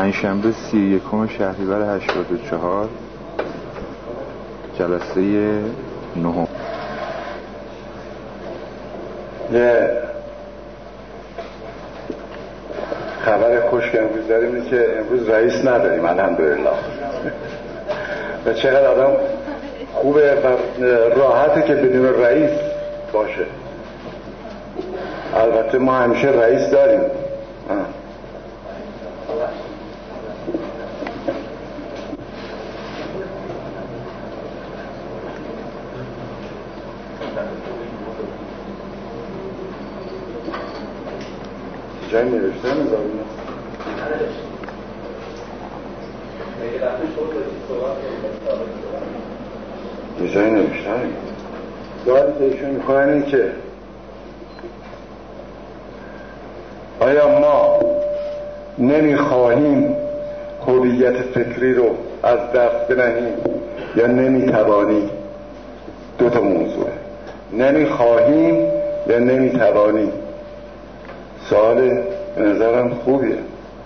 پنجشنبه 31 شهریور 84 جلسه 9. یه خبر خوش که امروز داریم اینه که امروز رئیس نداریم الحمدلله. و چقدر آدم خوبه و راحته که بدون رئیس باشه. البته ما همیشه رئیس داریم. جایی نوشته نزاریم یه جایی نوشته سوالی که ایشون میکنن این که آیا ما نمیخواهیم هویت فکری رو از دست بدهیم یا نمیتوانیم؟ دو تا موضوعه، نمیخواهیم یا نمیتوانیم. سوال به نظرم خوبیه.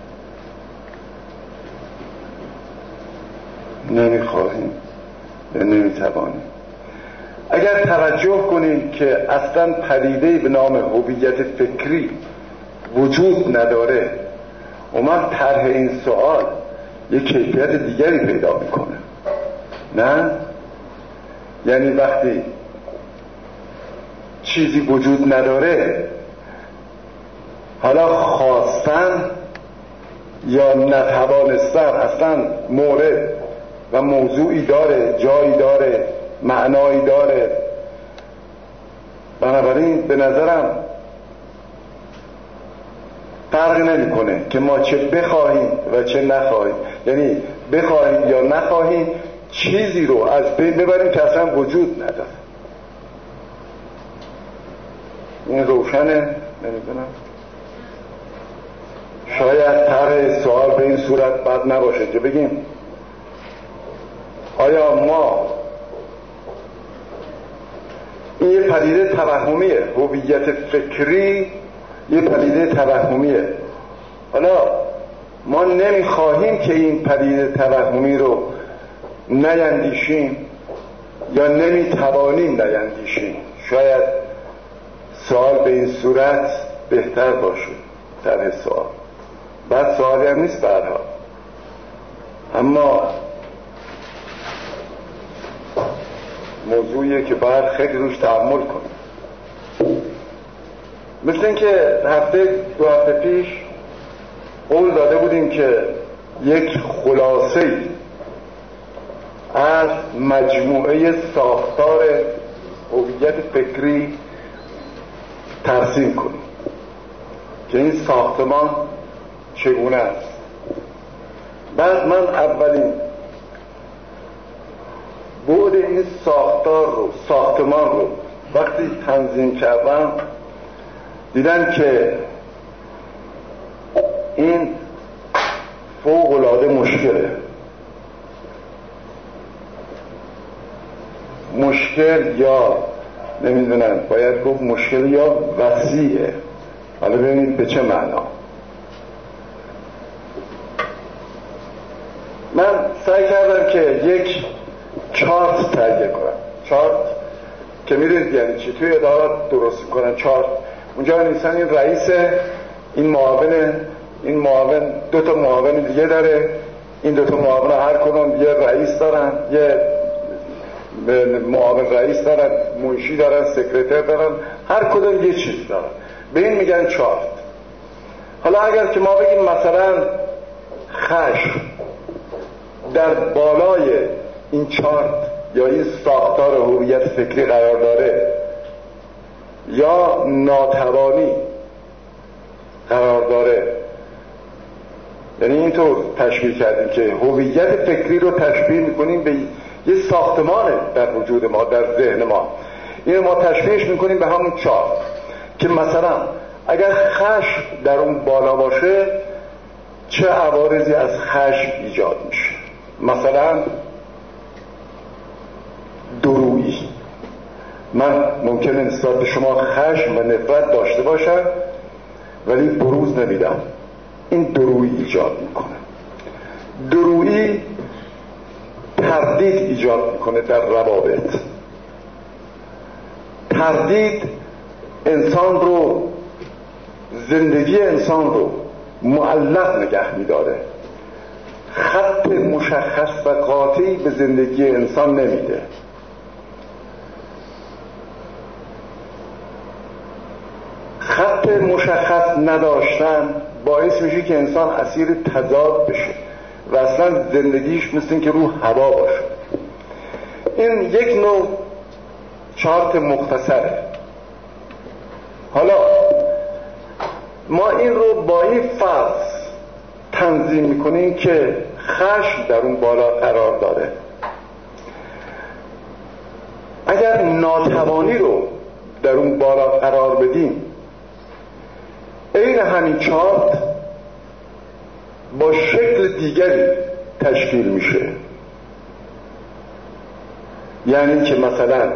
نمیخواهیم یا نمیتوانیم. اگر توجه کنیم که اصلا پدیده‌ای به نام هویت فکری وجود نداره، اومد طرح این سوال یک کیفیت دیگری پیدا میکنه. نه؟ یعنی وقتی چیزی وجود نداره، حالا خواستن یا نتوانستن اصلا مورد و موضوعی داره، جایی داره، معنایی داره. بنابراین به نظرم فرق نمیکنه که ما چه بخواهیم و چه نخواهیم، یعنی بخواهیم یا نخواهیم چیزی رو از بین ببریم که اصلا وجود نداره. این روشنه؟ نمیدونم، شاید طرح سوال به این صورت بد نباشه که بگیم آیا ما این یه پدیده توهمیه، هویت فکری یه پدیده توهمیه، حالا ما نمیخواهیم که این پدیده توهمی رو نیندیشیم یا نمیتوانیم نیندیشیم. شاید سوال به این صورت بهتر باشه طرح سوال. بعد سوالی هم نیست برها، اما موضوعیه که باید خیلی روش تأمل کنیم. مثل این که دو هفته پیش قول داده بودیم که یک خلاصه از مجموعه ساختار هویت فکری ترسیم کنیم که این ساختمان چگونه است. بعد من اولین بعد این ساختمان رو وقتی تنظیم کردم دیدم که این فوق‌العاده مشکله. مشکل یا نمیدونم باید گفت مشکل یا وسیعه. حالا ببینید به چه معنا. من سعی کردم که یک چارت تهیه کنم. چارت که میدونید یعنی چی، توی ادارات درست کنن چارت. اونجا نیستن این رئیسه، این معاون دو تا معاون دیگه داره، این دو تا معاون هر کدوم یه رئیس دارن، یه معاون رئیس دارن، منشی دارن، سکرتر دارن، هر کدوم یه چیز دارن. به این میگن چارت. حالا اگر که ما بگیم مثلا خشم در بالای این چارت یا این ساختار هویت فکری قرار داره یا ناتوانی قرار داره، یعنی اینطور تشبیه کردیم که هویت فکری رو تشبیه میکنیم به یه ساختمانه در وجود ما، در ذهن ما. اینو ما تشبیهش میکنیم به همون چارت که مثلا اگر خشم در اون بالا باشه چه عوارضی از خشم ایجاد میشه. مثلا درویی. من ممکنه نسبت به شما خشم و نفرت داشته باشم ولی بروز نمیدم، این درویی ایجاد میکنه. درویی تردید ایجاد میکنه در روابط. تردید انسان رو، زندگی انسان رو معلق نگه میداره. خط مشخص و قاطعی به زندگی انسان نمیده. خط مشخص نداشتن باعث میشه که انسان اسیر تضاد بشه و اصلا زندگیش مثل این که رو هوا باشه. این یک نوع چارت مختصره. حالا ما این رو با این فرض تنظیم میکنیم که خشم در اون بالا قرار داره. اگر ناتوانی رو در اون بالا قرار بدیم، این همین چارت با شکل دیگری تشکیل میشه. یعنی که مثلا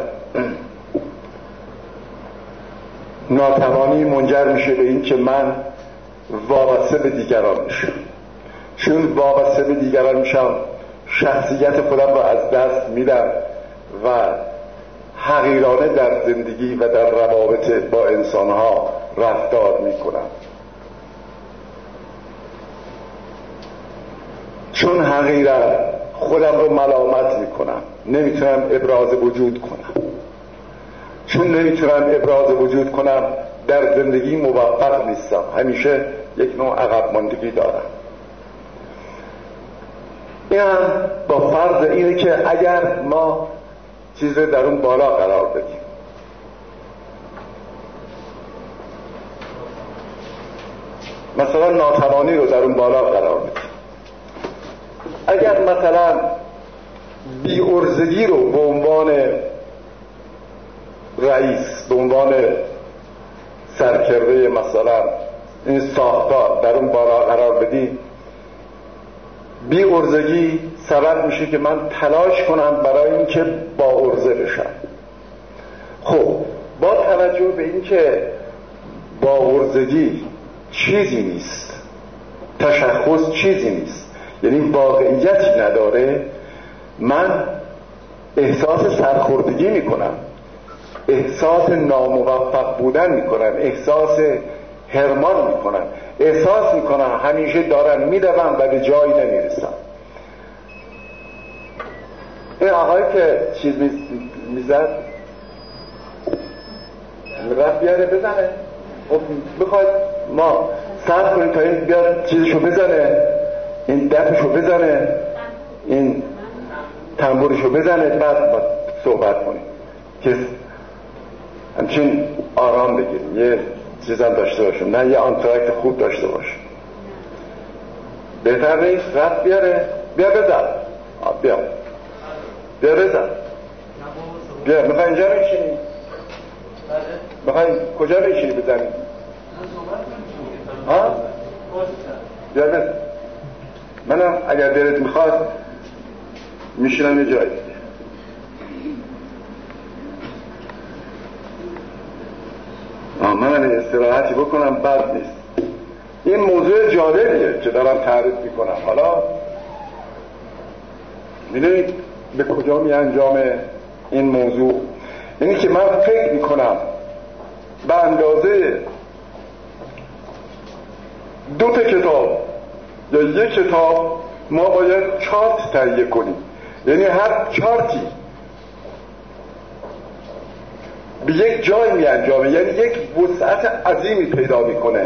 ناتوانی منجر میشه به این که من وابسته به دیگران میشم. چون وابسته به دیگران میشم شخصیت خودم رو از دست میدم و حقیرانه در زندگی و در روابط با انسانها رفتار میکنم. چون حقیرت خودم رو ملامت میکنم، نمیتونم ابراز وجود کنم. چون نمیتونم ابراز وجود کنم در زندگی موفق نیستم، همیشه یک نوع عقب ماندگی دارم. این هم با فرض اینه که اگر ما چیز رو در اون بالا قرار بدیم، مثلا ناتوانی رو در اون بالا قرار بدیم، اگر مثلا بی‌عرضگی رو به عنوان رئیس، به عنوان سرکرده مثلا این ساختار در اون بالا قرار بدیم، بی‌عرضگی سبب میشه که من تلاش کنم برای اینکه با عرضه بشم. خب با توجه به اینکه با عرضگی چیزی نیست، تشخص چیزی نیست، یعنی واقعیتی نداره، من احساس سرخوردگی میکنم، احساس ناموفق بودن میکنم، احساس حرمان میکنم، احساس میکنم همیشه دارم میدوم و به جایی نمیرسم. این آقایی که چیز میزد رفت بیاره بزنه، خب بخواید ما صبر کنیم تا این بیاد چیزشو بزنه، این دفشو بزنه، این تنبورشو بزنه، بعد با صحبت کنیم که همچین آرام بگیریم، یه چیزم داشته باشیم، نه یه آنتراکت خوب داشته باشیم. بهتر نیست رفت بیاره، بیا بزن، بیا بزن، بیا. میخوای اینجا میشینی؟ میخوای کجا میشینی بزنی؟ ها؟ بیا بزن. منم اگر دلت میخواد میشینم یه جایی. من استراحتی بکنم بد نیست. این موضوع جالبیه که دارم تعریف میکنم. حالا میدونید به کجا می انجامه این موضوع؟ یعنی که من فکر میکنم به اندازه 2 کتاب یا 1 کتاب ما باید چارت تهیه کنیم. یعنی هر چارتی به یک جای می انجامه، یعنی یک وسعت عظیمی پیدا میکنه.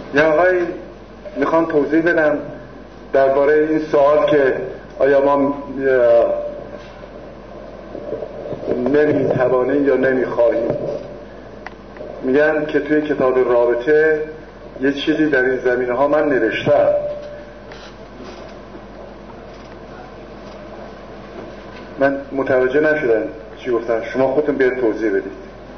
یه آقای میخوان توضیح بدم درباره این سوال که آیا ما نمیتوانیم یا نمیخواهیم. میگن که توی کتاب رابطه یه چیزی در این زمینه ها من نوشتم. من متوجه نشدم چی گفتن، شما خودتون بیاید توضیح بدید.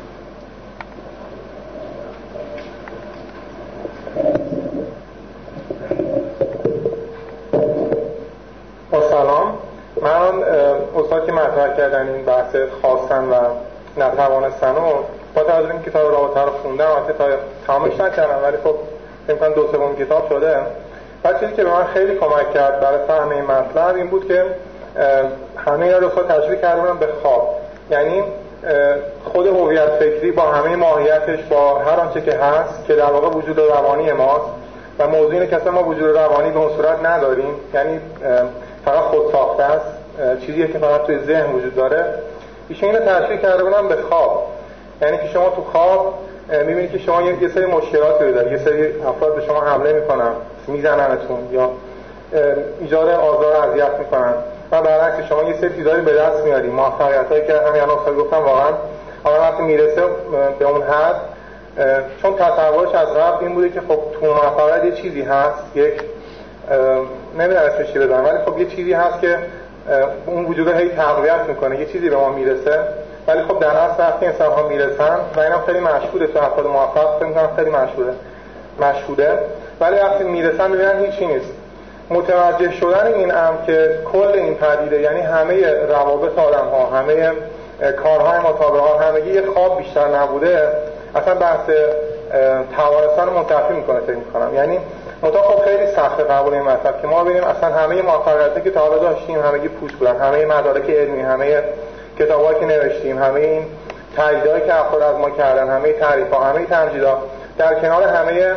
سلام، من استاد که مطرح کردن این بحث خواستن و نتوانستن و با توجه به این کتاب رابطه رو خوندم، البته تا تمامش نکردم ولی خب امکان 2/3 کتاب شده. و چیزی که به من خیلی کمک کرد برای فهم این مطلب این بود که همه اینا رو تشریح کردم به خواب. یعنی خود هویت فکری با همه ماهیتش، با هر آنچه که هست که در واقع وجود روانی ماست و موضوع اینه که اصلا ما وجود روانی به اون صورت نداریم، یعنی فقط خود ساخته است، چیزیه که فقط توی ذهن وجود داره. ایشون اینو تشریح کرده بودن به خواب. یعنی که شما تو خواب میبینید که شما یه سری مشکلاتی رو دارید، یه سری افراد به شما حمله میکنن، میزننتون یا ایجاد آزار و اذیت میکنن و برعکس شما یه سری چیزایی به دست میارید، موفقیتایی که همین الان گفتم واقعا آدم وقتی میرسه به اون حد، چون تصورش از قبل این بوده که خب تو موفقیت یه چیزی هست، یک نمیدونم اسمش چی بزنم ولی خب یه چیزی هست که اون وجود رو هی تقویت میکنه، یه چیزی به ما میرسه. ولی خب در اصل وقتی انسان ها میرسن و اینا خیلی مشهوده تو افراد موفق، فکر میکنم خیلی مشهوده، ولی وقتی میرسن میبینن هیچی نیست. متوجه شدن این که کل این پدیده، یعنی همه روابط آدم ها، همه کارهای مطابقات، همه یه خواب بیشتر نبوده، اصلا بحث توانستن رو منتفی میکنه فکر میکنم. یعنی خب خیلی سخته قبول این مطلب که ما ببینیم اصلا همه موفقیتی که تا حالا داشتیم همه پوچ بودن، همه مدارک علمی، همه کتابایی که نوشتیم، همه این تاییدایی که افراد از ما کردن، همه تعریف‌ها، همه تمجیدها، در کنار همه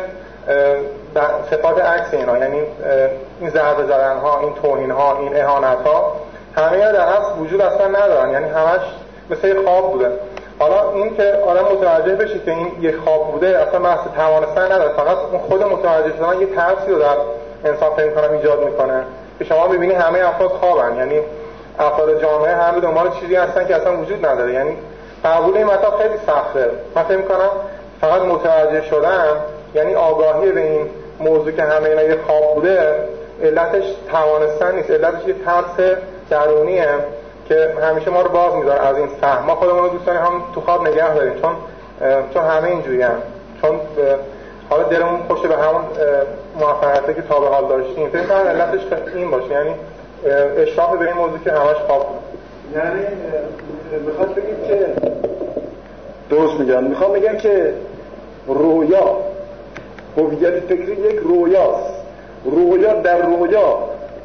صفات عکس اینا، یعنی این ضربه زدن‌ها، این توهین‌ها، این اهانت‌ها، همه در اصل وجود اصلا ندارن، یعنی همش مثل خواب بوده. حالا این که آدم متوجه بشه که این یه خواب بوده، اصلا بحث توانستن نداره، فقط اون خود متوجه شدن یه ترسی رو در انسان فکر کنم ایجاد میکنه که شما می‌بینی همه افراد خوابن، یعنی افراد جامعه همه دنبال چیزی هستن که اصلا وجود نداره. یعنی قبول این مطلب خیلی سخته. من فکر می‌کنم فقط متوجه شدن، یعنی آگاهی به این موضوع که همه اینا یه خواب بوده، علتش توانستن نیست، علتش یه ترس درونیه که همیشه ما رو باز می‌داره از این فهم. ما خودمون رو دوست داریم هم تو خواب نگه داریم، چون همه اینجوریان، چون حالا دلمون خوشه به همون موفقیتی که تا به حال داشتیم. فکر کنم علتش این باشه، یعنی اشراف به این موضوع که همش خواب. یعنی میخواد بگید که درست میگن، میخوام بگم که رویا، هویت فکری یک رویاست. رویا در رویا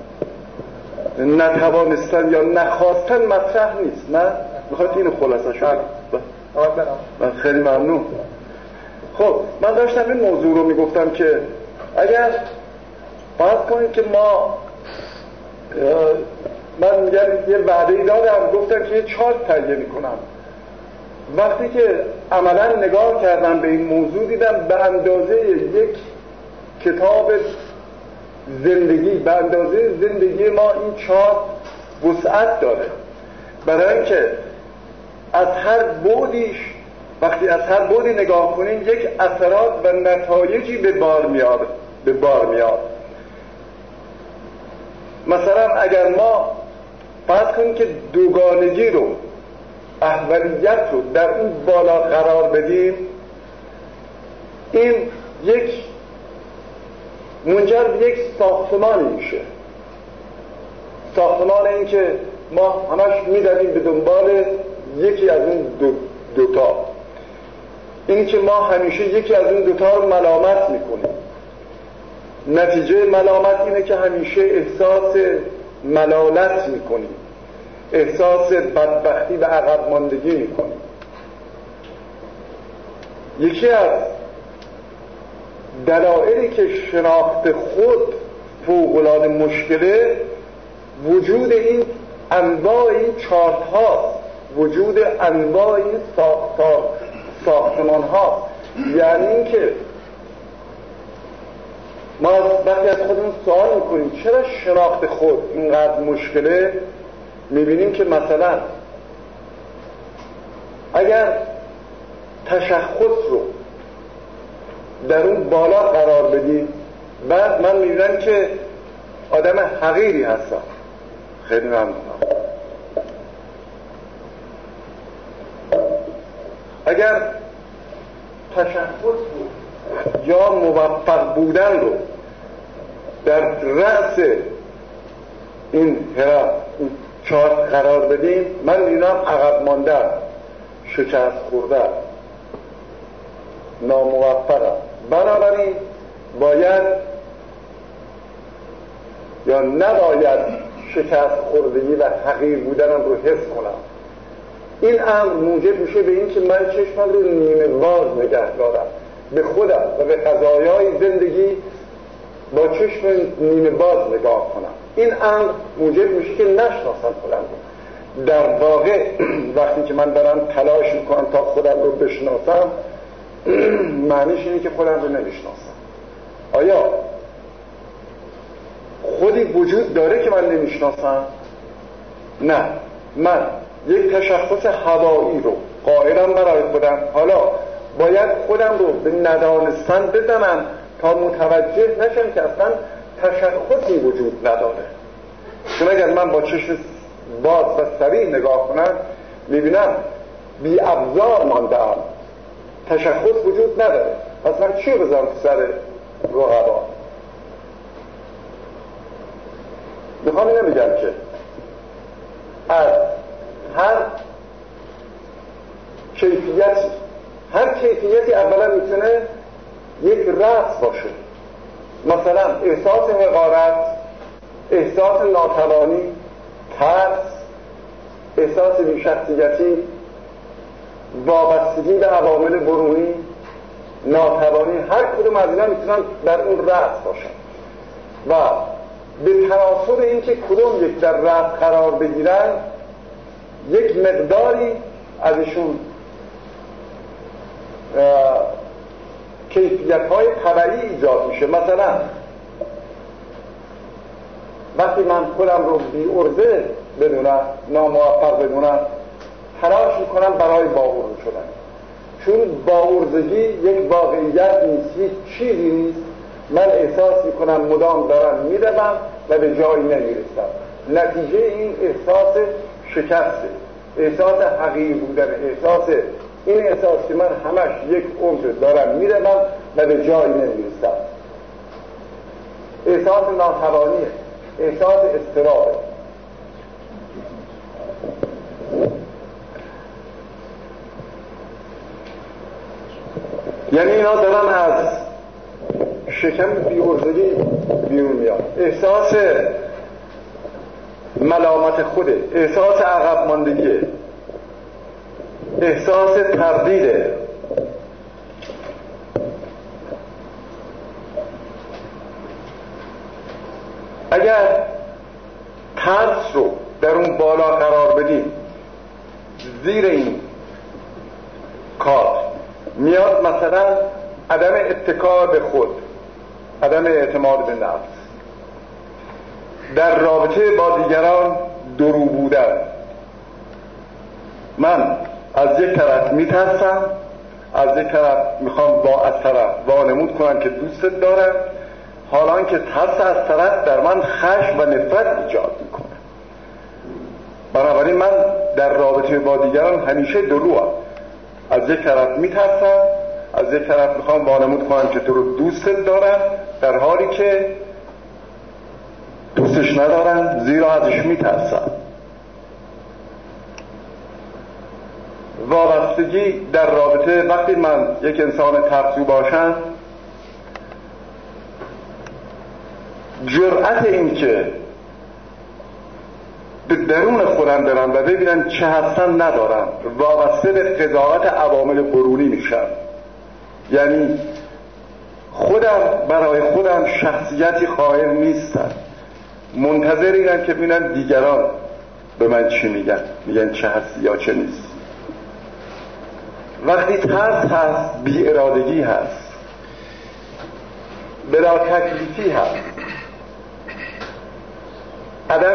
نتوانستن یا نخواستن مطرح نیست. نه میخواد اینو خلاصه شد. من خیلی ممنون. خب من داشتم این موضوع رو میگفتم که اگر فرض کنید که من میگم یه وعده‌ای دادم، گفتم که یه چارت تهیه میکنم. وقتی که عملا نگاه کردم به این موضوع دیدم به اندازه یک کتاب زندگی، به اندازه زندگی ما این چارت وسعت داره، برای اینکه از هر بعدیش، وقتی از هر بعدی نگاه کنیم یک اثرات و نتایجی به بار میاد. مثلا اگر ما فرض کنیم که دوگانگی رو، احولیت رو در اون بالا قرار بدیم، این یک منجر به یک ساختمانی میشه. ساختمان این که ما همش میدونیم به دنبال یکی از اون دوتا، این که ما همیشه یکی از اون دوتا رو ملامت میکنیم. نتیجه ملامت اینه که همیشه احساس ملالت میکنیم، احساس بدبختی و عقب ماندگی میکنیم. یکی از دلایلی که شناخت خود فوق‌العاده مشکله، وجود این انواع این چارت هاست، وجود انواع این ساختمان هاست. یعنی این که وقتی از خودمون سوال میکنیم چرا شناخت خود اینقدر مشکله، میبینیم که مثلا اگر تشخص رو در اون بالا قرار بدیم، بعد من میبینم که آدم حقیری هستم. خیلی ممنونم. اگر تشخص رو یا موفق بودن رو در رأس این چارت قرار بدیم، من میبینم عقب ماندن، شکست خوردن، ناموفقم. بنابراین باید یا نباید شکست خوردگی و حقیر بودنم رو حس کنم. این امر موجب میشه به این که من چشمم رو نیمه باز نگه دارم به خودم و به قضایای زندگی، با چشم نیمه باز نگاه کنم. این امر موجب میشه که نشناسم خودم رو. در واقع وقتی که من دارم تلاش میکنم تا خودم رو بشناسم، معنیش اینه که خودم رو نمیشناسم. آیا خودی وجود داره که من نمیشناسم؟ نه، من یک تشخص هوایی رو قائلم برای خودم. حالا باید خودم رو به ندانستن بزنم تا متوجه نشم که اصلا تشخصی وجود نداره. چون اگر من با چشم باز و صریح نگاه کنم، میبینم بی ابزار ماندم، تشخص وجود نداره. پس من چی بزنم تو سر رقبا؟ میخوام اینو بگم که از هر کیفیتی اولا میتونه یک رأس باشه. مثلا احساس حقارت، احساس ناتوانی، ترس، احساس بی‌شخصیتی، وابستگی به عوامل برونی، ناتوانی، هر کدوم از اینا میتونن در اون رأس باشن و به تناسب اینکه کدوم یک در رأس قرار بگیرن، یک مقداری ازشون کیفیت‌های طبیعی ایجاد میشه. مثلا وقتی من خودم رو بی ارزه بدونم، ناموفق بدونم، تلاش میکنم برای باور شدن. چون باورزگی یک واقعیت نیست، هیچ چیزی نیست. من احساس میکنم مدام دارم میروم و به جایی نمیرسم. نتیجه این احساس شکسته، احساس حقیر بودن، این احساس که من همش یک عمر دارم میروم و به جایی نمیرسم. احساس ناتوانیه، احساس اضطرابه. یعنی اینا دارن از شکم بی‌عرضگی بیرون میاد. احساس ملامت خوده، احساس عقب ماندگیه، احساس تردیده. اگر ترس رو در اون بالا قرار بدیم، زیر این کار میاد مثلا عدم اتکا به خود، عدم اعتماد به نفس، در رابطه با دیگران درو بودن. من از یک طرف میترسم، از یک طرف میخوام از طرف وانمود کنم که دوستت دارم، حالا که ترس از طرف در من خشم و نفرت ایجاد میکنه. بنابراین من در رابطه با دیگران همیشه دروام. از یک طرف میترسم، از یک طرف میخوام وانمود کنم که تو رو دوستت دارم، در حالی که دوستش ندارم، زیرا ازش میترسم. وابستگی در رابطه، وقتی من یک انسان ترسو باشم، جرأت این که به درون خودم برم و ببینم چه هستم ندارم، وابسته به قضاوت عوامل برونی میشم. یعنی خودم برای خودم شخصیتی قائل نیستم، منتظر اینم که ببینم دیگران به من چی میگن چه هستی یا چه نیست. وقتی ترس هست، بی ارادگی هست. بلا تکلیفی هست، عدم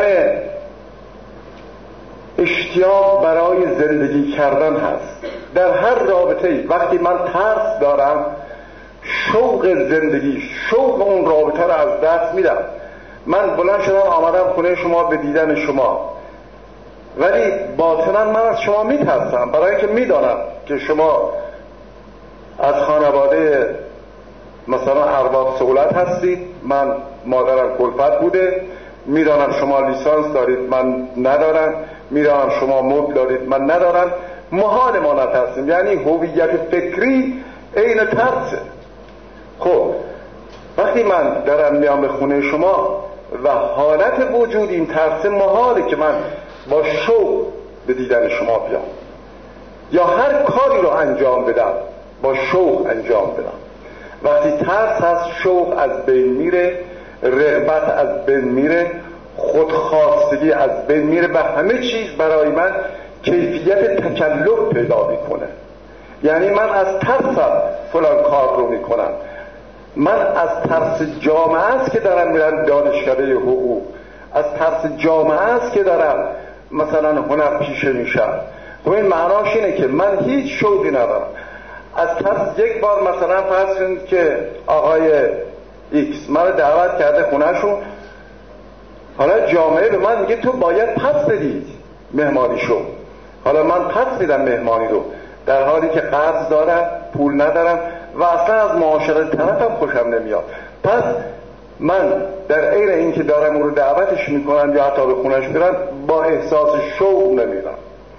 اشتیاق برای زندگی کردن هست. در هر رابطه‌ای وقتی من ترس دارم، شوق زندگی، شوق اون رابطه رو از دست میدم. من بلند شدم آمدم خونه شما به دیدن شما، ولی باطنا من از شما میترسم، برای اینکه میدانم که شما از خانواده مثلا ارباب سهولت هستید، من مادرم کلفت بوده، میدانم شما لیسانس دارید من ندارم، میدانم شما مبل دارید من ندارم، محال ما نترسیم. یعنی هویت فکری عین ترسه. خب وقتی من دارم میام به خونه شما و حالت وجود این ترس، محاله که من با شوق به دیدن شما بیام یا هر کاری رو انجام بدم با شوق انجام بدم. وقتی ترس هست، شوق از بین میره، رغبت از بین میره، خودخواستگی از بین میره و همه چیز برای من کیفیت تکلف پیدا میکنه. یعنی من از ترسم فلان کار رو میکنم، من از ترس جامعه است که دارم میرم دانشکده حقوق، از ترس جامعه است که دارم مثلا هنر پیشه میشم. خب این معناش اینه که من هیچ شوقی ندارم. از ترس یک بار مثلا فرض کنید که آقای ایکس من رو دعوت کرده خونهشون، حالا جامعه به من میگه تو باید پس بدید مهمانی شو. حالا من پس میدم مهمانی رو، در حالی که قرض دارم، پول ندارم و اصلا از معاشرت طرفم خوشم نمیاد. پس من در عین اینکه دارم اون رو دعوتش میکنم یا حتی به خونش میرم، با احساس شوق نمیرم.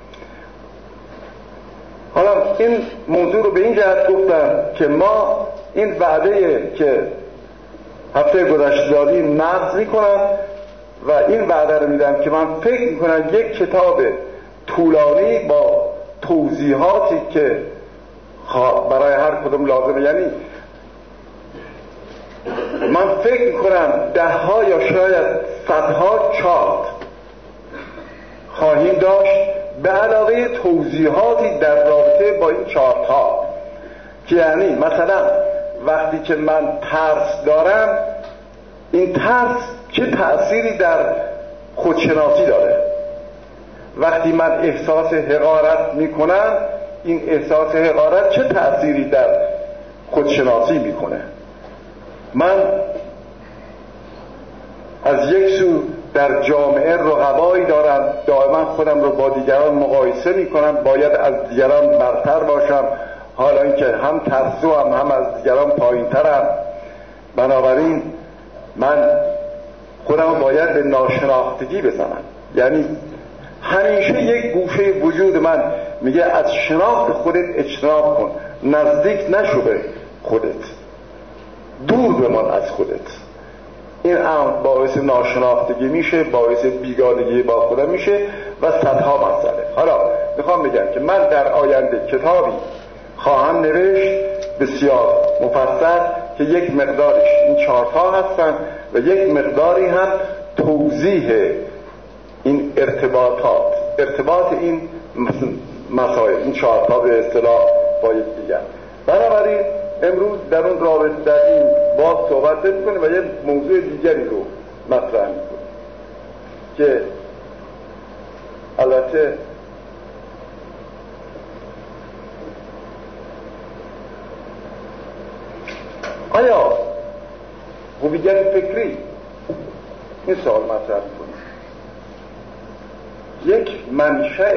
حالا این موضوع رو به این جهت گفتم که ما این وعده که هفته گذشته دادیم نقض میکنم و این وعده رو میدم که من فکر میکنم یک کتاب طولانی با توضیحاتی که برای هر کدوم لازمه، یعنی من فکر میکنم 10 ها یا شاید 100 ها چارت خواهیم داشت به علاوه توضیحاتی در رابطه با این چارت ها، که یعنی مثلا وقتی که من ترس دارم، این ترس چه تأثیری در خودشناسی داره. وقتی من احساس حقارت میکنم، این احساس حقارت چه تأثیری در خودشناسی میکنه. من از یک سو در جامعه رقبایی دارم، دائما خودم رو با دیگران مقایسه میکنم، باید از دیگران برتر باشم، حالا اینکه هم ترسو هم از دیگران پایین ترم. بنابراین من خودم باید به ناشناختگی بزنم. یعنی همیشه یک گوشه وجود من میگه از شناخت خودت اجتناب کن، نزدیک نشو به خودت، دور بمان از خودت. این امر باعث ناشناختگی میشه، باعث بیگانگی با خودم میشه و صدها مسئله. حالا میخوام بگم که من در آینده کتابی خواهم نوشت بسیار مفصل که یک مقدارش این چارت‌ها هستن و یک مقداری هم توضیح این ارتباط این مسائل، این چارت‌ها به اصطلاح با یکدیگر. بنابراین امروز در اون رابطه در این باب صحبت نمی‌کنیم و یه موضوع دیگری رو مطرح می‌کنیم که البته آیا هویت فکری، این سوال مطرح می‌کنیم، یک منشأ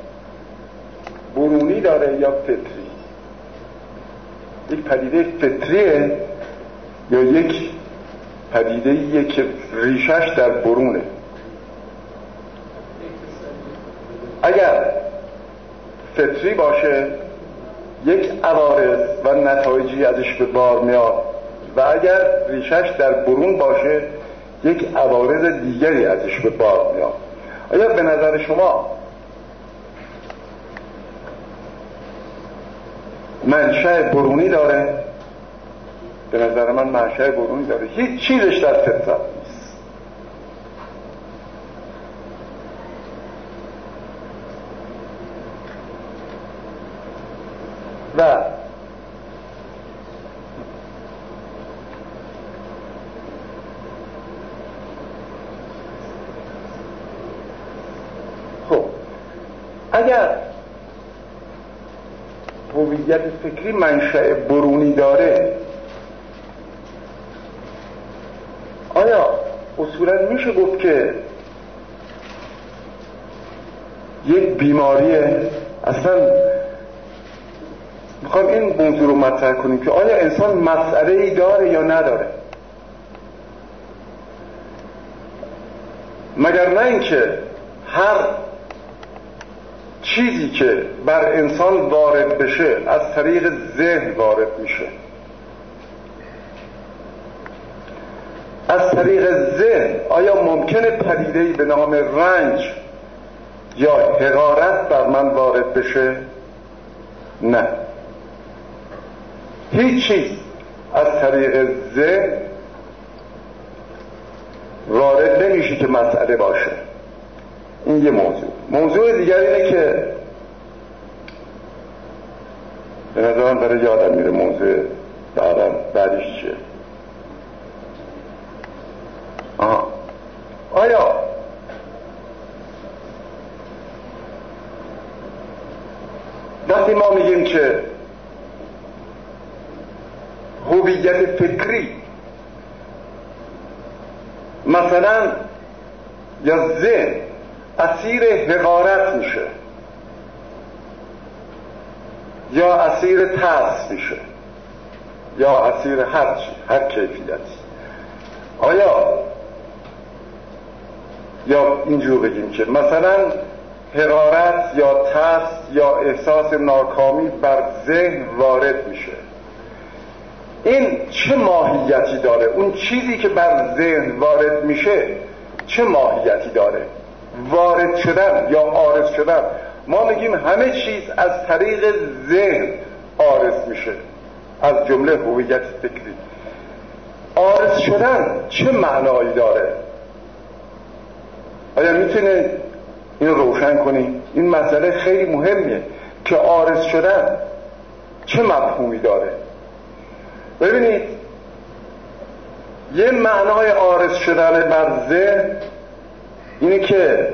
برونی داره یا فطری؟ یک پدیده فطریه یا یک پدیده‌ایه که ریشش در برونه؟ اگر فطری باشه یک عوارض و نتایجی ازش به بار میاد و اگر ریشش در برون باشه یک عوارض دیگری ازش به بار میاد. آیا به نظر شما منشأ برونی داره؟ به نظر من منشأ برونی داره. هیچ چیزش در فطرت نیست. و اگر هویت فکری منشأ برونی داره، آیا اصولا میشه گفت که یک بیماریه؟ اصلا میخوام این موضوع رو مطرح کنیم که آیا انسان مسئله‌ای داره یا نداره، مگر نه اینکه هر چیزی که بر انسان وارد بشه از طریق ذهن وارد میشه. از طریق ذهن آیا ممکنه پدیده‌ای به نام رنج یا حقارت بر من وارد بشه؟ نه، هیچ چیز از طریق ذهن وارد نمیشه که مسئله باشه. این یه موضوع دیگر اینه که به نظرم برای یادم میره موضوع بعدش چیه. آیا وقتی ما میگیم که هویت فکری مثلا یا ذهن اسیر حقارت میشه یا اسیر ترس میشه یا اسیر هر کیفیتی، آیا یا اینجور بگیم که مثلا حقارت یا ترس یا احساس ناکامی بر ذهن وارد میشه، این چه ماهیتی داره؟ اون چیزی که بر ذهن وارد میشه چه ماهیتی داره؟ وارد شدن یا عارض شدن، ما میگیم همه چیز از طریق ذهن عارض میشه، از جمله هویت فکری. عارض شدن چه معنایی داره؟ آیا میتونه این روشن کنی؟ این مسئله خیلی مهمیه که عارض شدن چه مفهومی داره. ببینید، یه معنای عارض شدن بر ذهن اینه که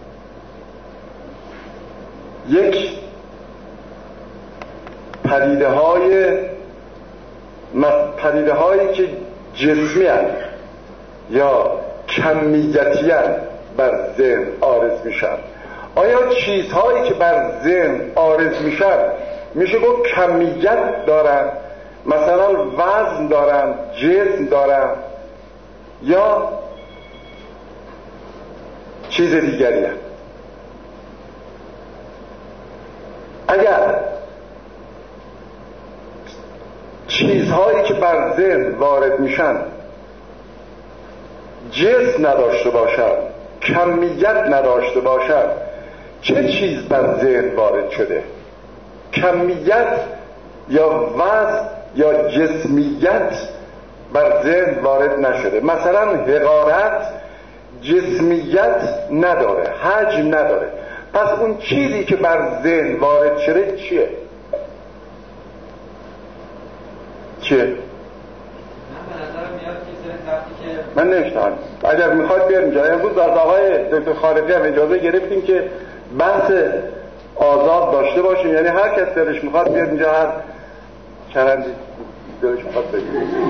یک پدیده هایی که جسمی هست یا کمیتی هست بر ذهن عارض میشن. آیا چیزهایی که بر ذهن عارض میشن میشه گفت کمیت دارن، مثلا وزن دارن، جسم دارن، یا چیز دیگری هست؟ اگر چیزهایی که بر ذهن وارد میشن جسم نداشته باشن، کمیت نداشته باشن، چه چیز بر ذهن وارد شده؟ کمیت یا وزن یا جسمیت بر ذهن وارد نشده. مثلا حقارت جسمیت نداره، حجم نداره، پس اون چیزی که بر ذهن وارد شده چیه؟ من نمیشتم. اگر میخواد بیاریم جای امروز از آقای دکتر خارجی هم اجازه گرفتیم که بحث آزاد داشته باشیم، یعنی هر کس دلش میخواد بیاد اینجا، هر چرندی دلش میخواد بگیم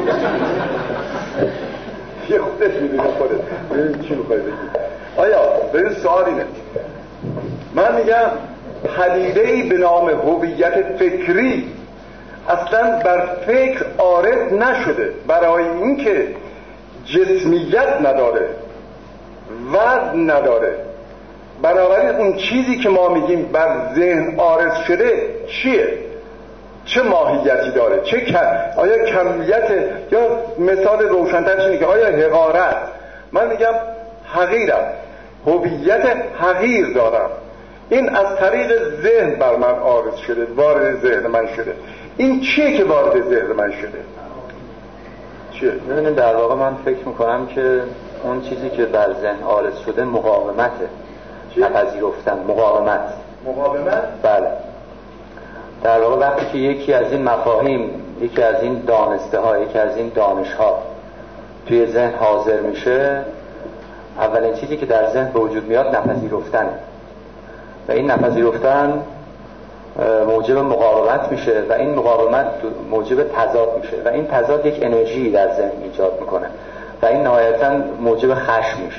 یه خودش میدونه خودت ببینیم چی میخوای بگیم. آیا ببین سوال اینه، من میگم پدیده‌ای به نام هویت فکری اصلا بر فکر عارض نشده، برای اینکه جسمیت نداره، وزن نداره. بنابراین اون چیزی که ما میگیم بر ذهن عارض شده چیه؟ چه ماهیتی داره؟ آیا کمیت، یا مثال روشن‌ترش اینه که آیا حقارت، من میگم حقیرم، هویت حقیر دارم، این از طریق ذهن بر من عارض شده، وارد ذهن من شده. این چیه که وارد ذهن من شده؟ چیه؟ ببینید، در واقع من فکر میکنم که اون چیزی که بر ذهن عارض شده مقاومته، نپذیرفتن. مقاومت. بله. در واقع وقتی که یکی از این مفاهیم، یکی از این دانسته ها، یکی از این دانش ها توی ذهن حاضر میشه، اولین چیزی که در ذهن به وجود میاد نپذیرفتنه. و این نپذیرفتن موجب مقاومت میشه و این مقاومت موجب تضاد میشه و این تضاد یک انرژی در ذهن ایجاد میکنه و این نهایتاً موجب خشم میشه.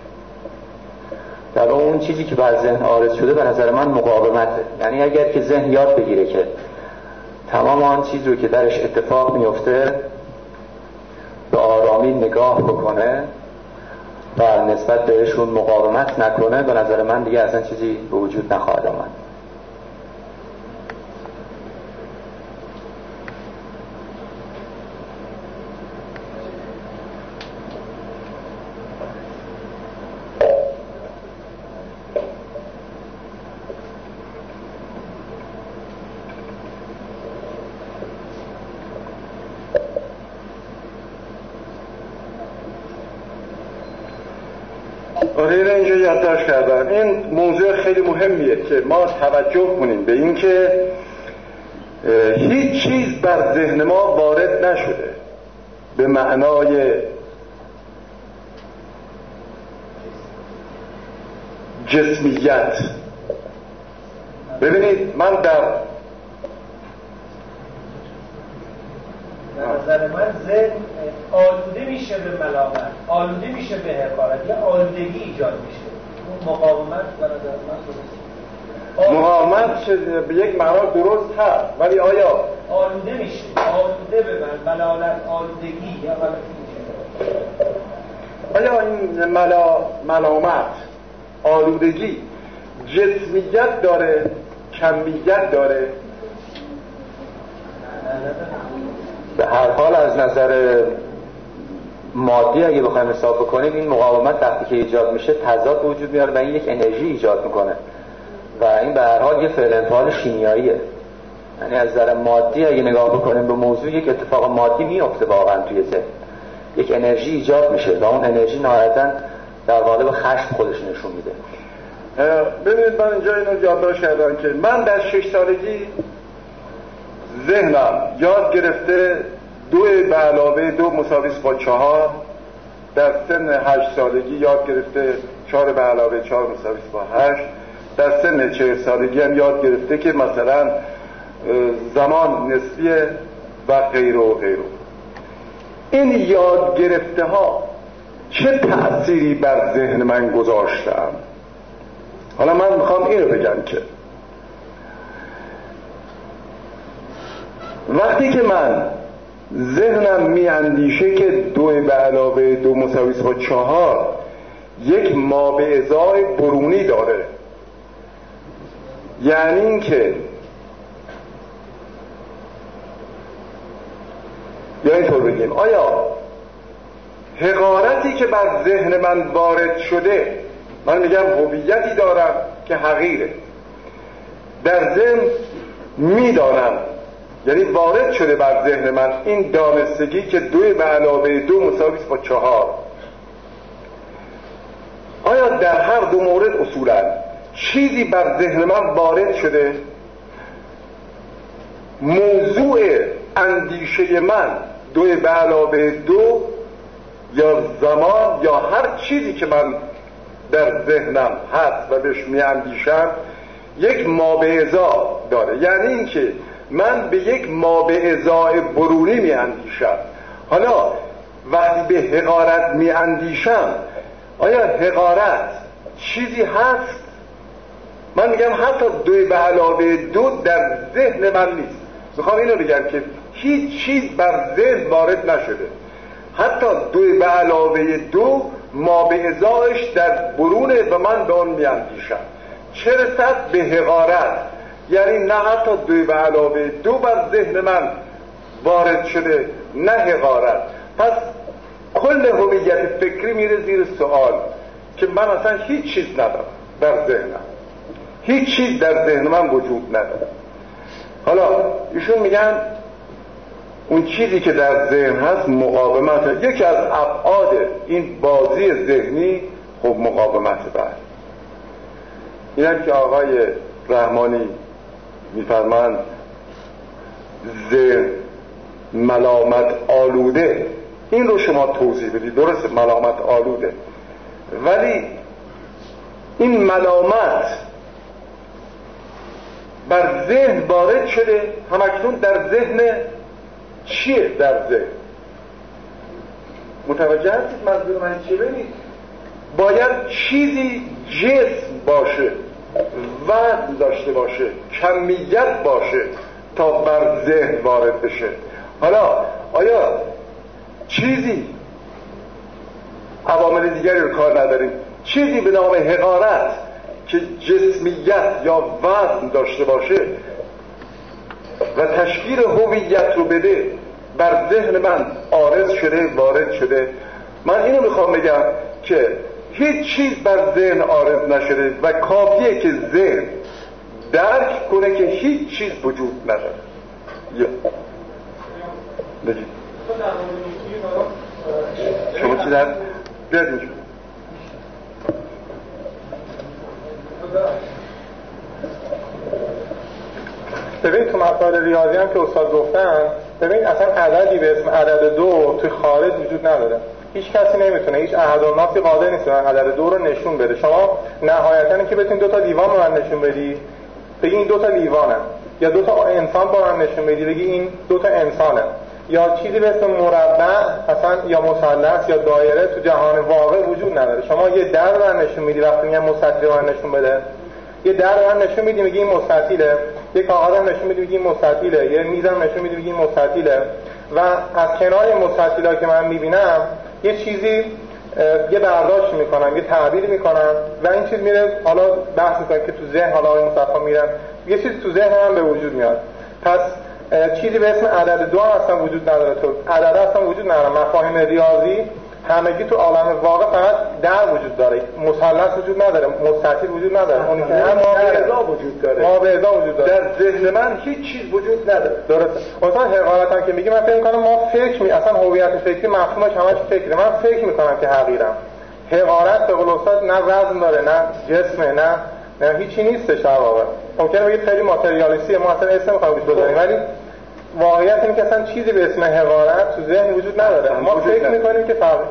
در اون چیزی که بر ذهن عارض شده به نظر من مقاومته. یعنی اگر که ذهن یاد بگیره که تمام آن چیز رو که درش اتفاق میفته به آرامی نگاه بکنه و نسبت بهشون مقاومت نکنه، به نظر من دیگه اصلا چیزی به وجود نخواهد آمد. اینجا یادداشت کردم. این موضوع خیلی مهمیه که ما توجه کنیم به این که هیچ چیز بر ذهن ما وارد نشده به معنای جسمیت. ببینید من در نظر من ذهن آلوده میشه به ملامت، آلوده میشه به حقارت، یا آلودگی ایجاد میشه. اون مقاومت به نظر من درست، مقاومت به یک معنا درست هست، ولی آیا آلوده میشه، آلوده به ملالت، آلودگی یا غلطی میشه. آیا این ملامت، آلودگی جسمیت داره، کمیت داره؟ به هر حال از نظر مادی اگه بخوایم حساب بکنیم این مقاومت وقتی که ایجاد میشه تضاد وجود میاره و این یک انرژی ایجاد میکنه و این به هر حال یه فعل انفعال شیمیاییه. یعنی از نظر مادی اگه نگاه بکنیم به موضوع، یک اتفاق مادی میفته واقعا توی ذهن، یک انرژی ایجاد میشه و اون انرژی نهایتاً در قالب خشم خودش نشون میده. ببینید من اینجا اینو یادداشت کردم که من در 6 سالگی ذهنم یاد گرفته 2 به علاوه 2 مساوی با 4، در سن 8 سالگی یاد گرفته 4 به علاوه 4 مساوی با 8، در سن 40 سالگی هم یاد گرفته که مثلا زمان نسبیه و غیره و غیره. این یاد گرفته ها چه تأثیری بر ذهن من گذاشتن؟ حالا من میخوام اینو بگم که وقتی که من ذهنم میاندیشه که 2 به علاوه 2 مساوی با 4 یک مابعضای برونی داره، یعنی این که یا اینطور بگیم آیا حقارتی که بر ذهن من وارد شده، من میگم هویتی دارم که حقیره، در ذهن میدانم، یعنی وارد شده بر ذهن من این دانستگی که 2 به علاوه 2 مساوی با 4، آیا در هر دو مورد اصولا چیزی بر ذهن من وارد شده؟ موضوع اندیشه من 2 به علاوه 2 یا زمان یا هر چیزی که من در ذهنم هست و بهش میاندیشم یک مابعضا داره، یعنی اینکه من به یک مابعضای برونی میاندیشم. حالا وقتی به حقارت میاندیشم، آیا حقارت چیزی هست؟ من میگم حتی 2 به علاوه 2 در ذهن من نیست. میخوام اینو بگم که هیچ چیز بر ذهن وارد نشده، حتی 2 به علاوه 2 مابعضایش در برونه و من به اون میاندیشم. چه رسد به حقارت، یعنی نه حتی 2 به علاوه 2 بر ذهن من وارد شده، نه حقارت. پس کل هویت فکری میره زیر سوال که من اصلا هیچ چیز ندارم در ذهنم، هیچ چیز در ذهن من وجود نداره. حالا ایشون میگن اون چیزی که در ذهن هست مقاومت. یکی از ابعاد این بازی ذهنی خب مقاومت بر اینم که آقای رحمانی میفرمایند ذهن ملامت آلوده. این رو شما توضیح بدید. درست ملامت آلوده، ولی این ملامت بر ذهن وارد شده، همکنون در ذهن چیه؟ در ذهن متوجه هستید منظور من چیه؟ ببینید باید چیزی جسم باشه، وزن داشته باشه، کمیت باشه تا بر ذهن وارد بشه. حالا آیا چیزی، عوامل دیگری رو کار نداریم، چیزی به نام حقارت که جسمیت یا وزن داشته باشه و تشکیل هویت رو بده بر ذهن من عارض شده، وارد شده؟ من اینو میخوام بگم که هیچ چیز بر ذهن عارض نشده و کافیه که ذهن درک کنه که هیچ چیز وجود نداره. بگید شما چی در بیاد اینجا؟ ببین تو مسائل ریاضی هم که استاد گفتن، ببین اصلا عددی به اسم عدد 2 توی خارج وجود نداره. هیچ کسی نمیتونه، هیچ احدالناسی قادر نیست عدد 2 رو نشون بده. شما نهایتاً که بتونید 2 تا لیوان رو من نشون بدی، بگی این 2 تا لیوانه، یا 2 تا انسان با من نشون بدی، بگی این 2 تا انسانه، یا چیزی به اسم مربع اصلا یا مثلث یا دایره تو جهان واقع وجود نداره. شما یه در من نشون میدی، وقتی میگم مستطیل من نشون بده، یه در من نشون میدی میگی این مستطیله، یه کاغذ هم نشون میدی میگی این مستطیله، یه میزم نشون میدی میگی این مستطیله، و از کنار مستطیلا که من میبینم یه چیزی یه برداشت میکنم، یه تعبیر میکنم و این چیز میره، حالا بحث میکنم که تو ذهن، حالا این مصطفی میرم یه چیز تو ذهن من به وجود میاد. پس چیزی به اسم عدد 2 هم اصلا وجود نداره، تو عدد اصلا وجود نداره. مفاهیم ریاضی همگی تو عالم واقع فقط در وجود داره، مثلث وجود نداره، مستطیل وجود نداره، اون که مابعضا وجود داره، مابعضا وجود داره. در ذهن من هیچ چیز وجود نداره. درسته. مثلا حقارت هم که میگه، من فکر میکنم ما اصلا هویت فکری مفهومش همش فکره. من فکر میکنم که حقیرم. حقارت به قول استاد نه وزن داره، نه جسمه، نه هیچی نیستش در واقع. ممکنه بگید خیلی ماتریالیستی، ما اصلا اسم میخوایم بزنیم، ولی واقعیت اینه که اصلا چیزی به اسم حقارت تو ذهن وجود نداره. ما فکر میکنیم که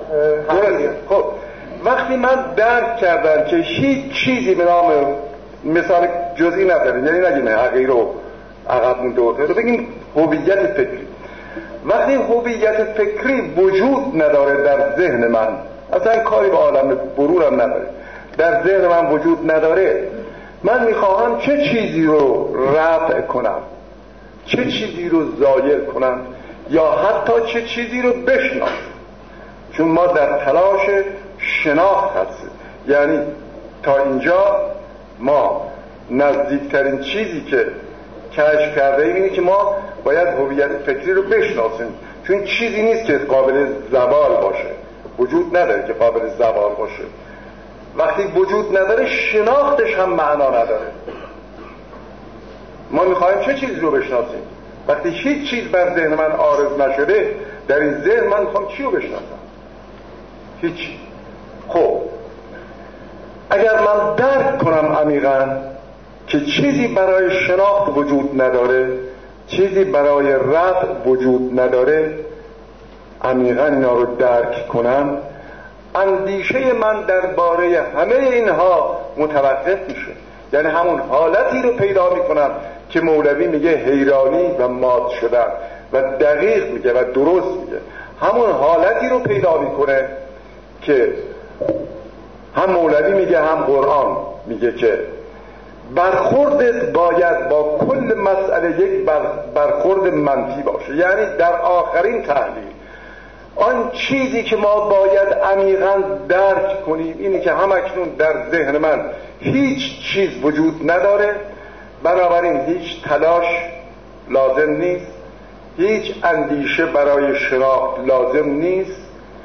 خب وقتی من درک کردم که هیچ چیزی به نام مثال جزئی نداره، یعنی نگیم حقیر و عقب مونده، بگیم هویت فکری. وقتی هویت فکری وجود نداره در ذهن من، اصلا کاری به عالم برونم نداره، در ذهن من وجود نداره، من میخواهم چه چیزی رو رفع کنم، چه چیزی رو زایل کنم، یا حتی چه چیزی رو بشناسم. چون ما در تلاش شناخت هستیم، یعنی تا اینجا ما نزدیکترین چیزی که کشف کرده ایم اینه که ما باید هویت فکری رو بشناسیم، چون چیزی نیست که قابل زوال باشه، وجود نداره که قابل زوال باشه. وقتی وجود نداره شناختش هم معنا نداره. ما میخوایم چه چیزی رو بشناسیم؟ وقتی هیچ چیز بر ذهن من عارض نشده، در این ذهن من میخوام چی رو بشناسم؟ هیچی. خب اگر من درک کنم عمیقاً که چیزی برای شناخت وجود نداره، چیزی برای رفع وجود نداره، عمیقاً اینا رو درک کنم، اندیشه من درباره همه اینها متوقف میشه. یعنی همون حالتی رو پیدا میکنم که مولوی میگه حیرانی و مات شدن، و دقیق میگه و درست میگه. همون حالتی رو پیدا میکنه که هم مولوی میگه هم قرآن میگه که برخوردت باید با کل مسئله یک برخورد منفی باشه. یعنی در آخرین تحلیل آن چیزی که ما باید عمیقاً درک کنیم اینه که همکنون در ذهن من هیچ چیز وجود نداره، بنابراین هیچ تلاش لازم نیست، هیچ اندیشه برای شناخت لازم نیست،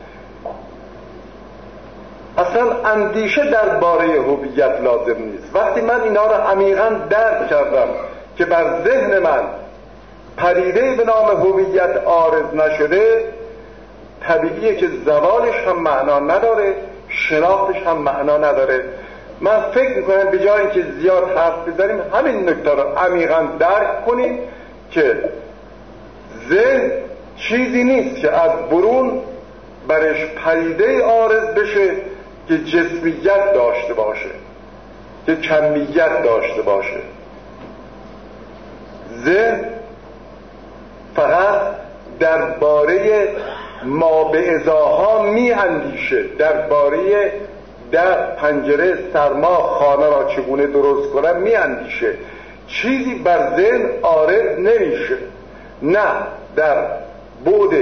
اصلا اندیشه درباره هویت لازم نیست. وقتی من اینا رو عمیقاً درک کردم که بر ذهن من پدیده به نام هویت عارض نشده، طبیعیه که زوالش هم معنا نداره، شناختش هم معنا نداره. من فکر میکنم به جای اینکه زیاد حرف بزنیم همین نکته رو عمیقاً درک کنیم که ذهن چیزی نیست که از برون برش پدیده عارض بشه که جسمیت داشته باشه، که کمیت داشته باشه. ذهن فقط درباره مابعضاها می اندیشه، درباره در پنجره سرما خانه را چگونه درست کنم می اندیشه. چیزی بر ذهن عارض نمیشه، نه در بعد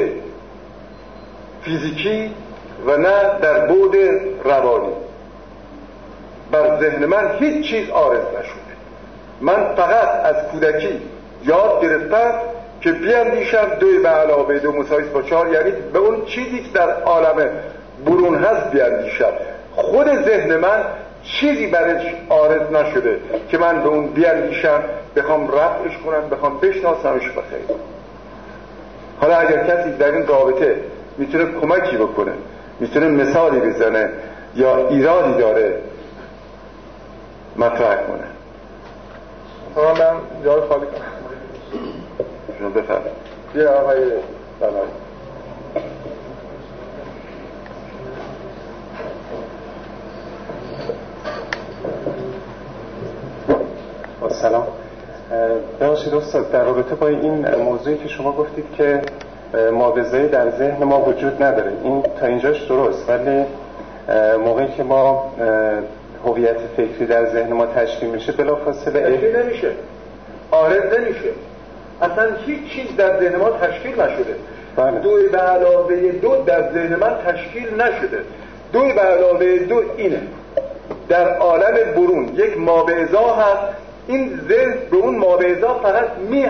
فیزیکی و نه در بعد روانی. بر ذهن من هیچ چیز عارض نشده. من فقط از کودکی یاد گرفتم که بیاندیشم 2 به علاوه 2 مساوی با 4، یعنی به اون چیزی که در عالم برون هست بیاندیشم. خود ذهن من چیزی برش عارض نشده که من به اون بیاندیشم، بخوام رفعش کنم، بخوام بشناسمش بخیر. حالا اگر کسی در این رابطه میتونه کمکی بکنه، میتونه مثالی بزنه یا ایرادی داره مطرح کنه. من جای خالی کنم. شما بفرمایید. بیا آقای بلایی. سلام. ببخشید استاد، در رابطه با این موضوعی که شما گفتید که مابعضایی در ذهن ما وجود نداره، این تا اینجاش درست، ولی موقعی که ما هویت فکری در ذهن ما تشکیل میشه بلافاصله تشکیل نمیشه، عارض نمیشه، اصلا هیچ چیز در ذهن ما تشکیل نشده. 2 به علاوه 2 در ذهن من تشکیل نشده. 2 به علاوه 2 اینه، در عالم برون یک مابعضا هست، این ذهن به اون مابعضا فقط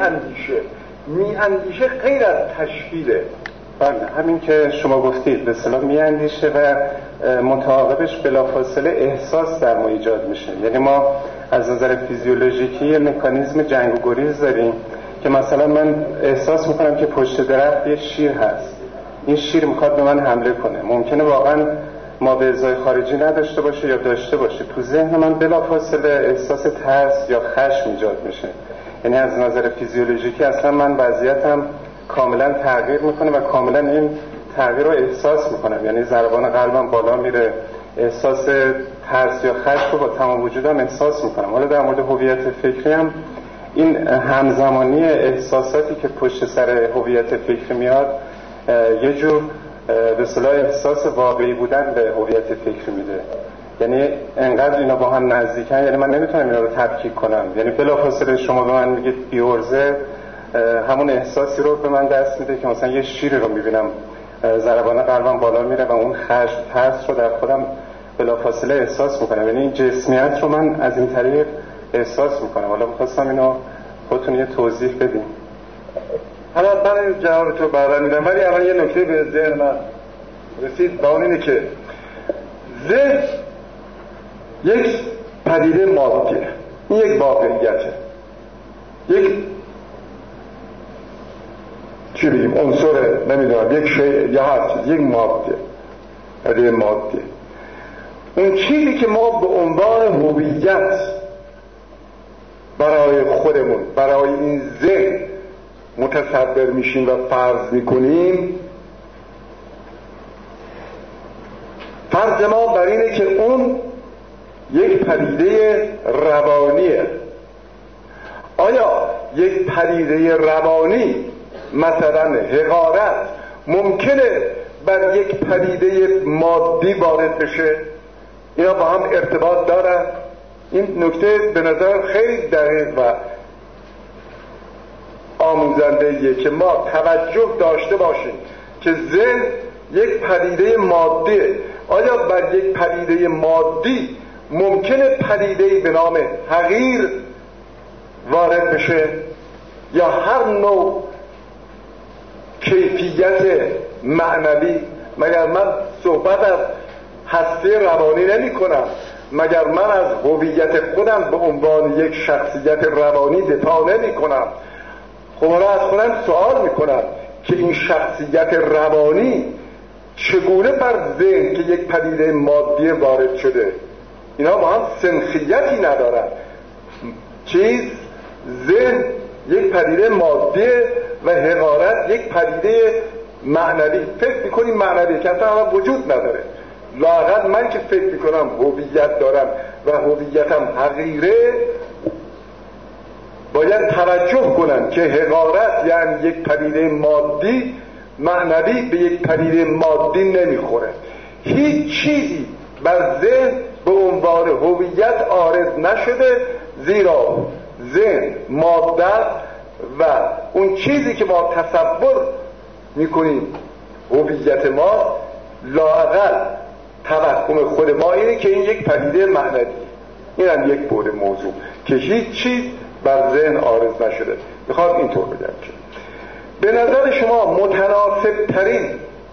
میاندیشه غیر از تشکیله. بله، همین که شما گفتید به اصطلاح میاندیشه و متعاقبش بلافاصله احساس در ما ایجاد میشه. یعنی ما از نظر فیزیولوژیکی مکانیزم جنگ و گریز داریم که مثلا من احساس میکنم که پشت درخت یه شیر هست، این شیر میخواد به من حمله کنه. ممکنه واقعا مابعضای خارجی نداشته باشه یا داشته باشه، تو ذهن من بلافاصله احساس ترس یا خشم ایجاد میشه. یعنی از نظر فیزیولوژیکی اصلا من وضعیتم کاملا تغییر میکنه و کاملا این تغییر رو احساس میکنم، یعنی ضربان قلبم بالا میره، احساس ترس یا خشم رو با تمام وجودم احساس میکنم. حالا در مورد هویت فکری هم این همزمانی احساساتی که پشت سر هویت فکری میاد یه جور به اصطلاح احساس واقعی بودن به هویت فکری میده. یعنی انقدر اینا با هم نزدیکن، یعنی من نمیتونم اینا رو تفکیک کنم. یعنی بلافاصله شما به من میگید بیورزه، همون احساسی رو به من دست میده که مثلا یه شیری رو میبینم ضربان قلبم بالا میره و اون خشم ترس رو در خودم بلافاصله احساس میکنم. یعنی این جسمیت رو من از این طریق احساس میکنم. حالا میخواستم اینو خودتون یه توضیح بدیم. حالا من جواب تو بعدا میدم، ولی الان یه نکته به ذهن من رسید، با اون اینه که ذهن یک پدیده مادیه، این یک واقعیته، یک چی بگیم عنصر، نمیدونم، یک شیء یا هر چیز، یک ماده، پدیده مادیه. اون چیزی که ما به عنوان هویت برای خودمون، برای این ذهن متصور میشیم و فرض میکنیم، فرض ما بر اینه که اون یک پدیده روانیه. آیا یک پدیده روانی مثلا حقارت ممکنه بر یک پدیده مادی وارد بشه؟ اینا با هم ارتباط دارن؟ این نکته به نظر خیلی دقیق و آموزنده‌ایه که ما توجه داشته باشیم که ذهن یک پدیده مادیه. آیا بر یک پدیده مادی ممکنه پدیده‌ای به نام حقیر وارد بشه؟ یا هر نوع کیفیت معنوی؟ مگر من صحبت از هسته روانی نمی کنم؟ مگر من از هویت خودم به عنوان یک شخصیت روانی دفاع نمی کنم؟ خب از خودم سوال می کنم که این شخصیت روانی چگونه بر ذهن که یک پدیده مادی وارد شده؟ اینا با هم سنخیتی ندارن. ذهن یک پدیده مادی و حقارت یک پدیده معنوی. فکر میکنیم معنوی که اصلا وجود نداره. لااقل من که فکر میکنم هویت دارم و هویتم حقیره، باید توجه کنن که حقارت یعنی یک پدیده مادی معنوی به یک پدیده مادی نمیخوره. هیچ چیزی بر ذهن به عنوان هویت عارض نشده، زیرا ذهن ماده و اون چیزی که ما تصور میکنیم هویت ما، لااقل توهم خود ما اینه که این یک پدیده معنوی. این هم یک بود موضوع که هیچ چیز بر ذهن عارض نشده. میخوام اینطور بگم که به نظر شما متناسب ترین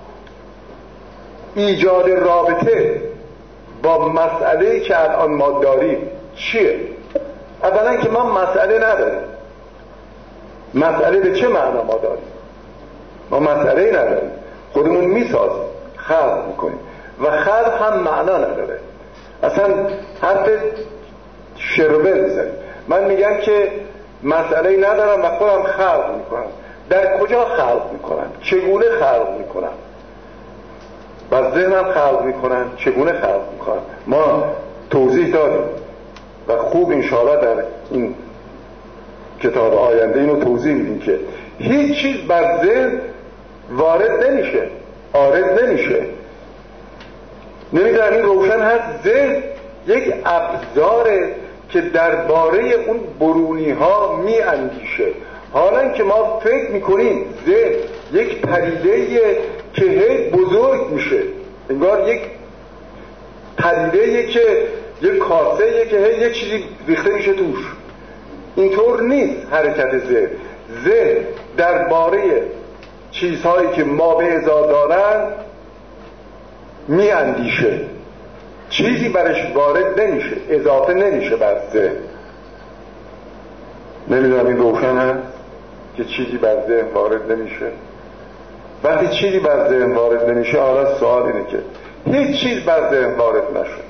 ایجاد رابطه با مسئله‌ای که الان ما داریم چیه؟ اولا که ما مسئله نداریم. مسئله به چه معنا ما داریم؟ ما مسئله نداریم، خودمون میسازیم، خلق میکنیم و خلق هم معنا نداره. اصلا حرف شربه میزنیم. من میگم که مسئله ندارم و خودم خلق میکنم. در کجا خلق میکنم؟ چگونه خلق میکنم؟ بر ذهنم خلق میکنم؟ چگونه خلق میکنم؟ ما توضیح دادیم و خوب انشاءالله در این کتاب آینده اینو توضیح میدیم که هیچ چیز بر ذهن وارد نمیشه، عارض نمیشه. نمیدونم این روشن هست. ذهن یک ابزاره که درباره اون برونی ها می اندیشه. حالا که ما فکر میکنیم ذهن یک پدیده‌ایه که هی بزرگ میشه، انگار یک پدیده‌ایه که یک کاسه‌ایه که هی یک چیزی ریخته میشه توش. اینطور نیست حرکت ذهن. ذهن درباره چیزهایی که ما به ازا دارن می اندیشه، چیزی برش وارد نمیشه، اضافه نمیشه بر ذهن. نمیدونم این روشن هست که چیزی بر ذهن وارد نمیشه. وقتی چیزی بر ذهن وارد نمیشه، حالا سوال اینه که هیچ چیز بر ذهن وارد نشد.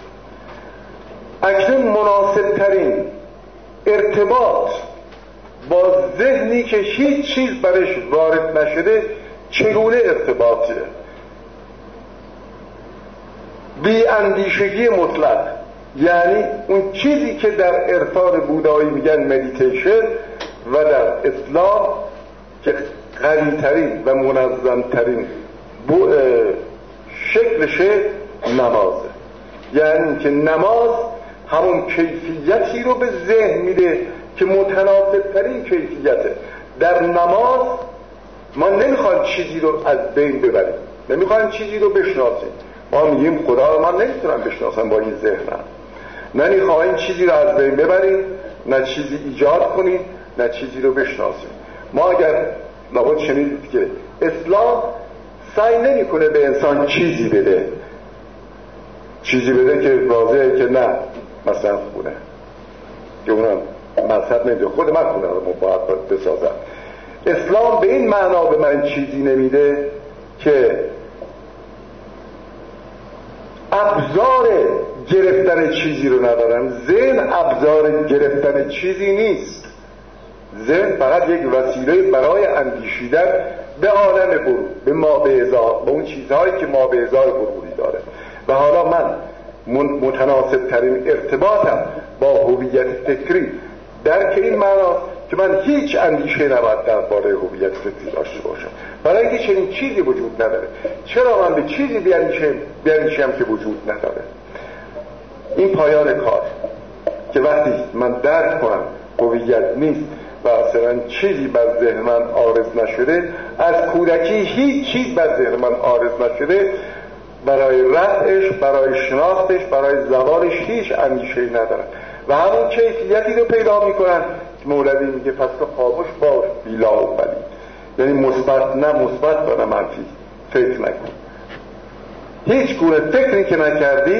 اکنون مناسب ترین ارتباط با ذهنی که هیچ چیز برش وارد نشده چگونه ارتباطیه؟ بی اندیشگی مطلق، یعنی اون چیزی که در عرفان بودایی میگن مدیتیشن و در اسلام که قوی‌ترین و منظم‌ترین شکلشه نمازه. یعنی که نماز همون کیفیتی رو به ذهن میده که متناسب ترین کیفیته. در نماز ما نمیخوایم چیزی رو از بین ببریم، نمیخوایم چیزی رو بشناسیم. ما میگیم خدا رو من نمیتونم بشناسم با این ذهنم. نمیخوایم چیزی رو از بین ببریم، نه چیزی ایجاد کنیم، نه چیزی رو بشناسیم. ما اگر لابد شنیدید که اسلام سعی نمیکنه به انسان چیزی بده، چیزی بده که واضحه که نه مثلا خونه که اونم مذهب نمیده، خود من خونه رو باید بسازم. اسلام به این معنا به من چیزی نمیده که ابزار گرفتن چیزی رو ندارم. ذهن ابزار گرفتن چیزی نیست. ذهن فقط یک وسیله برای اندیشیدن به عالم برون، به ما به ازا، به اون چیزهایی که ما به ازای برونی داره. و حالا من متناسب ترین ارتباطم با هویت فکری درک این معنا که من هیچ اندیشه نباید درباره هویت فکری داشته باشم، برای اینکه چنین چیزی وجود نداره. چرا من به چیزی بیاندیشم که وجود نداره؟ این پایان کار که وقتی من درک کنم هویت نیست و اصلا چیزی بر ذهن من عارض نشده، از کودکی هیچ چیز بر ذهن من عارض نشده، برای رفعش، برای شناختش، برای زوالش هیچ اندیشه‌ای ندارن و همون کیفیتی رو پیدا میکنن که مولوی میگه پس تو خاموش باش بیلا و بلی، یعنی مثبت نه مثبت و نه منفی فکر نکن. هیچ گونه فکری که نکردی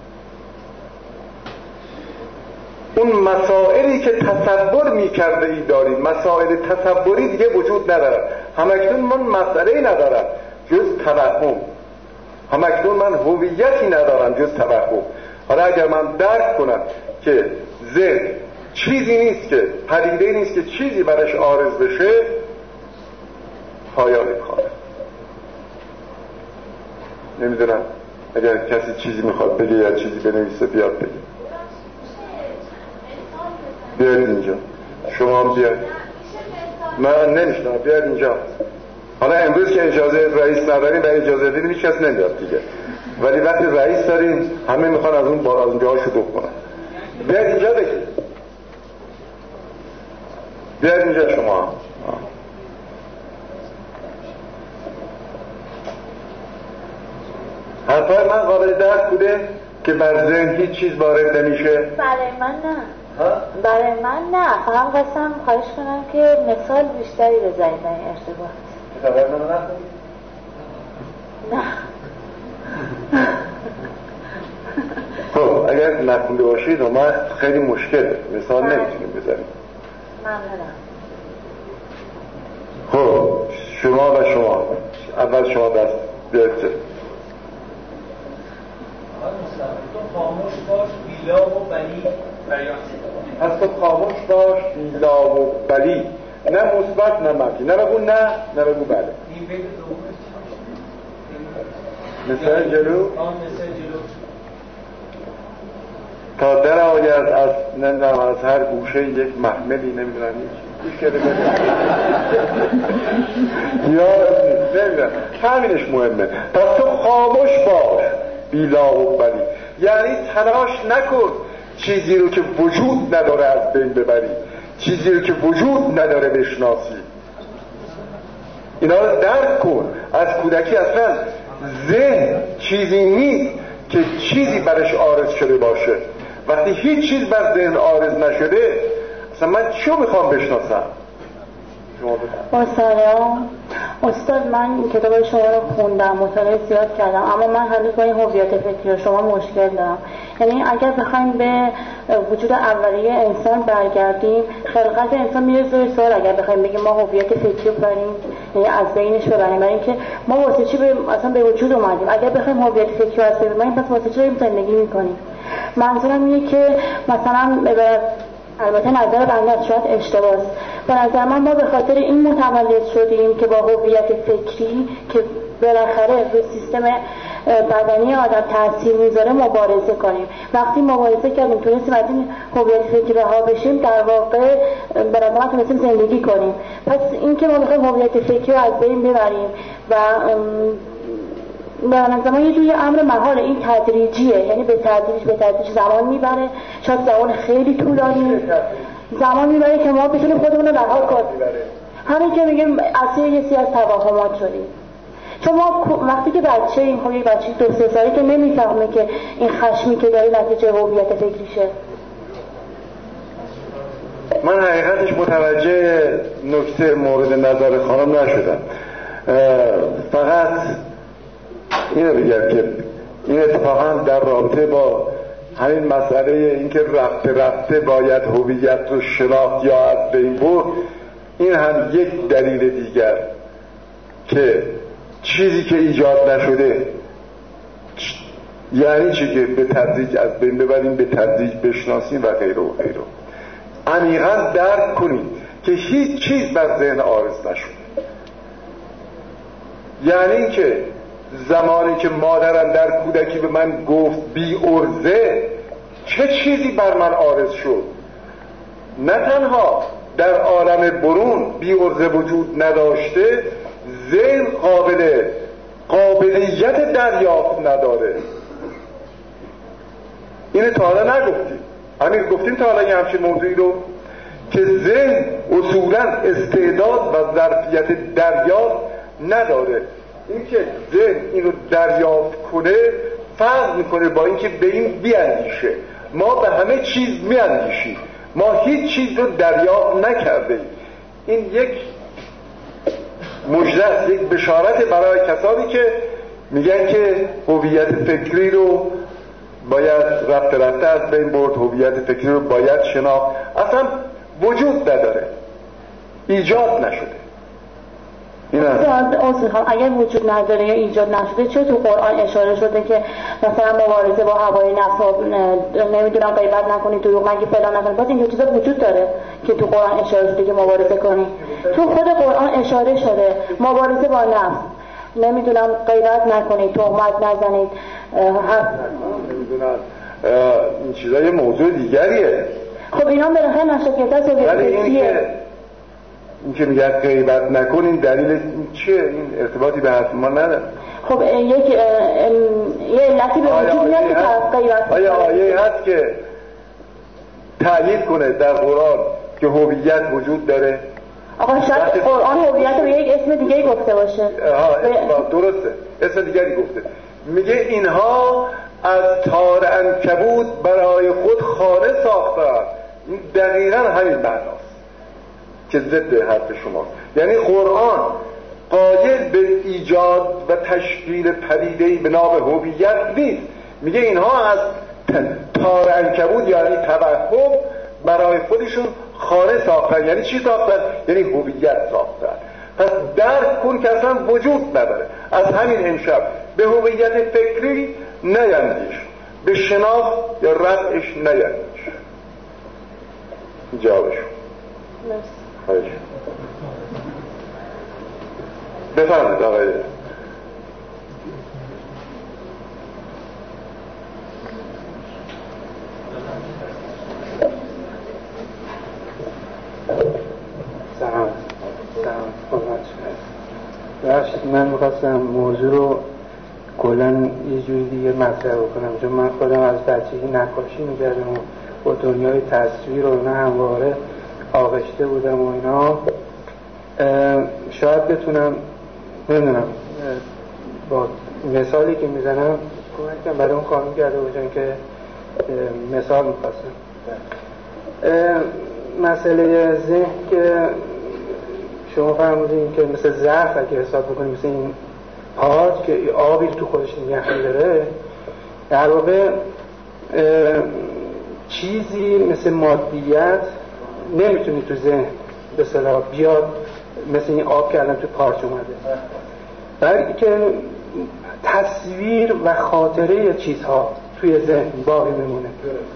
اون مسائلی که تصور میکرده ای داری، مسائل تصوری دیگه وجود ندارن. همکنون من مسئله ندارم جز توهم، همکنون من هویتی ندارم جز توهم. حالا اگر من درک کنم که ذهن چیزی نیست که پدیده نیست که چیزی برش عارض بشه، پایان کاره. نمیدونم اگر کسی چیزی میخواد بگه یا چیزی بنویسه بیاد بگه. بیاید اینجا شما بیاید. من نمیشنم، بیاید اینجا. حالا امروز که اجازه رئیس نداریم و اجازه دیدیم هیچ کس نمیاد دیگه، ولی وقتی رئیس داریم همه میخوان از اونجاها شروع کنن. بیاید اینجا بگید، بیاید اینجا شما. حرفای من قابل درک بوده که بر ذهن هیچ چیز وارد نمیشه؟ برای من نه. برای من نه، فقط قسم خواهش کنم که مثال بیشتری بزنید در این ارتباط. کتابه منو نخونید؟ نه. خب اگر نخونده باشید ما خیلی مشکل مثال نمیتونیم بزنیم. ممنونم. خب شما و شما اول شما دست بیارید. تو خاموش باش بیلا و بلی پس تو خاموش باش بیلا و بلی، نه مثبت نه منفی، نه بگو نه نه بگو بله. این بیت دومش مثل جلو مثل جلو تا در آید از نمیدونم از هر گوشه یک محملی نمیدونم هیچ کرده یا نمیدونم همینش مهمه. پس تو خاموش باش بیلا و بلی، یعنی تلاش نکن چیزی رو که وجود نداره از بین ببری، چیزی رو که وجود نداره بشناسی. اینا رو درک کن. از کودکی اصلا ذهن چیزی نیست که چیزی برش عارض شده باشه. وقتی هیچ چیز بر ذهن عارض نشده اصلا من چیو میخوام بشناسم؟ با سلام استاد، من کتاب شما رو خوندم، مطالعه زیاد کردم، اما من هنوز با این هویت فکری شما مشکل دارم. یعنی اگر بخوایم به وجود اولیه انسان برگردیم، خلقت انسان میره زیر سوال. اگر بخوایم بگیم ما هویت فکری بریم، یعنی از بینش ببریم، برای اینکه ما واسه چی اصلا به وجود اومدیم؟ اگر بخوایم هویت فکری از بین ببریم، پس واسه چی زندگی میکنیم؟ منظورم اینه که مثلا البته نظر بنده شاید اشتباهه، به نظر من ما به خاطر این متولد شدیم که با هویت فکری که بالاخره به سیستم بدنی آدم تاثیر میذاره مبارزه کنیم. وقتی مبارزه کردیم تونستیم از این هویت فکری رها بشیم، در واقع به نظر من تونستیم زندگی کنیم. پس این که ما بخوایم هویت فکری رو از بین ببریم و به نظر من یه جوری امر محاله، این تدریجیه، یعنی به تدریج زمان میبره، شاید زمان خیلی طولانی زمان میبره که ما بتونیم خودمون رو رها کنیم. همین که میگیم اصلا یه سری از توهمات شدیم. چون ما وقتی که بچه این خب یک بچه 2-3 ساله که نمیفهمه که این خشمی که داره نتیجه هویت فکریشه. من حقیقتش متوجه نکته مورد نظر خانم نشدم. فقط اینو بگم که این اتفاقا در رابطه با همین مسئله اینکه رفته باید هویت رو شناخت یا از بین برد، این هم یک دلیل دیگر که چیزی که ایجاد نشده یعنی چی که به تدریج از بین ببریم، به تدریج بشناسیم و غیره و غیره. عمیقاً درک کنیم که هیچ چیز بر ذهن عارض نشده. یعنی که زمانی که مادرم در کودکی به من گفت بی ارزه، چه چیزی بر من عارض شد؟ نه تنها در عالم برون بی ارزه وجود نداشته، ذهن قابلیت دریافت نداره. اینو تا حالا نگفتیم. همین گفتیم تا حالا یه همچین موضوعی رو که ذهن اصولا استعداد و ظرفیت دریافت نداره. این که ذهن اینو دریافت کنه فرق میکنه با اینکه به این بیاندیشه. ما به همه چیز میاندیشیم، ما هیچ چیز رو دریافت نکرده. این یک مژده است، یک بشارت برای کسانی که میگن که هویت فکری رو باید رفته از بین برد، هویت فکری رو باید شناخت. اصلا وجود نداره، ایجاد نشده. اگر وجود نداره یا ایجاد نشده، چه تو قرآن اشاره شده که مثلا مبارزه با هوای نفس، نمیدونم غیبت نکنی، دروغ نگی، فلان نکنی؟ باز این چیزا وجود داره که تو قرآن اشاره شده که مبارزه کنی. تو خود قرآن اشاره شده مبارزه با نفس، نمیدونم غیبت نکنید، تهمت نزنید. نمیدونم این چیزا یه موضوع دیگریه. خب اینا بالاخره ناشکرده از هویت این که میگه غیبت نکنین دلیل چیه؟ این ارتباطی به حرف ما نداره. خب یه علتی به وجود میاد که طرف غیبت. آیا آیه هست که تأیید کنه در قرآن که هویت وجود داره؟ آقا شاید قرآن هویت رو یک اسم دیگه گفته باشه. درسته، اسم دیگری گفته. میگه اینها از تار عنکبوت برای خود خانه ساختن. این دقیقا همین معناست که ضد حرف شماست. یعنی قرآن قایل به ایجاد و تشکیل پدیده‌ای به نام هویت نیست. میگه اینها از تار عنکبوت یعنی توهم برای خودشون خانه ساختن. یعنی چی ساختن؟ یعنی هویت ساختن. پس درک کن که اصلا وجود نداره. از همین امشب به هویت فکری نیندیش، به شناخت یا رفعش نیندیش. جوابشون خواهش بفرمید آقای من میخواستم موضوع رو کلن یه جوری دیگه مطرح بکنم، چون من خودم از بچگی نقاشی میکردم و با دنیای تصویر و اینا همواره آغشته بودم و اینا. شاید بتونم نمیدونم با مثالی که میزنم کمکم برای اون خانم کرده باشم که مثال میخواستم. مسئله ذهن که شما فرمودین که مثل ظرف اگه حساب بکنیم، مثل این پاد که آبی تو خودش نگه می‌داره، در واقع چیزی مثل مادیت نمیتونی تو ذهن به اصطلاح بیاد مثل این آب که الان تو پارچ اومده، بلکه تصویر و خاطره چیزها توی ذهن باقی میمونه.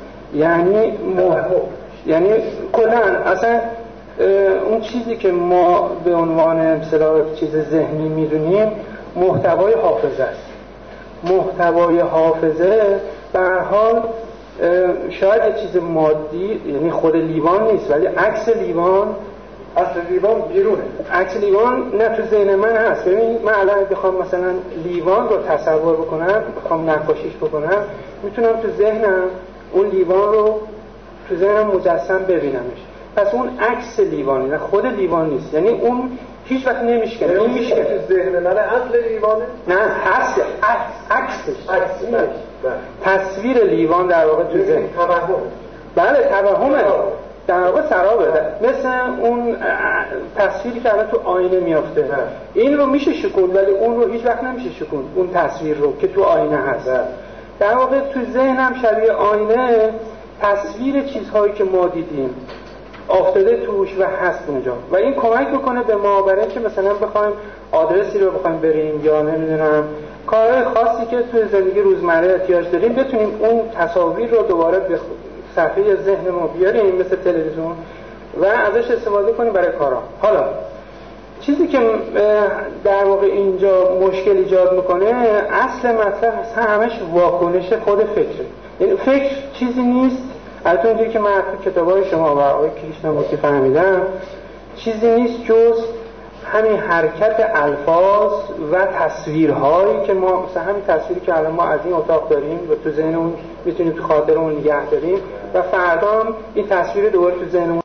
یعنی کلاً اصلا اون چیزی که ما به عنوان مثلا چیز ذهنی میدونیم محتوای حافظه است. محتوای حافظه به هر حال شاید یه چیز مادی، یعنی خود لیوان نیست، ولی عکس لیوان، اصل لیوان بیرونه. عکس لیوان نه تو ذهن من هست. ببین من الان بخوام مثلا لیوان رو تصور بکنم، بخوام نقاشیش بکنم، میتونم تو ذهنم اون لیوان رو تو ذهنم مجسم ببینمش. پس اون عکس لیوانی نه خود لیوان نیست، یعنی اون هیچ وقت نمیشکنه. اون میشکنه تو ذهن من اصل لیوانه؟ نه، هست عکسش. تصویر لیوان در واقع تو ذهن. توهم. بله توهمه. در واقع سرابه. مثل اون تصویری که الان تو آینه میافته. این رو میشه شکوند ولی اون رو هیچ وقت نمیشه شکوند. اون تصویر رو که تو آینه هست. در واقع تو ذهنم شبیه آینه تصویر چیزهایی که ما دیدیم افتاده توش و هست اونجا و این کمک بکنه به ما برای اینکه مثلا بخوایم آدرسی رو بخوایم بریم یا نمیدونم کارهای خاصی که توی زندگی روزمره احتیاج داریم بتونیم اون تصاویر رو دوباره به صفحه ذهن ما بیاریم مثل تلویزیون و ازش استفاده کنیم برای کارها. حالا چیزی که در واقع اینجا مشکل ایجاد میکنه اصل مطلب همش واکنش خود فکره. یعنی فکر چیزی نیست، البته اونجوری که من تو کتابای شما و آقای کریشنامورتی فهمیدم چیزی نیست جز همین حرکت الفاظ و تصویرهایی که ما مثلا همین تصویری که الان ما از این اتاق داریم و تو ذهنمون میتونیم تو خاطرمون نگه داریم و فردا هم این تصویر دوباره تو ذهنمون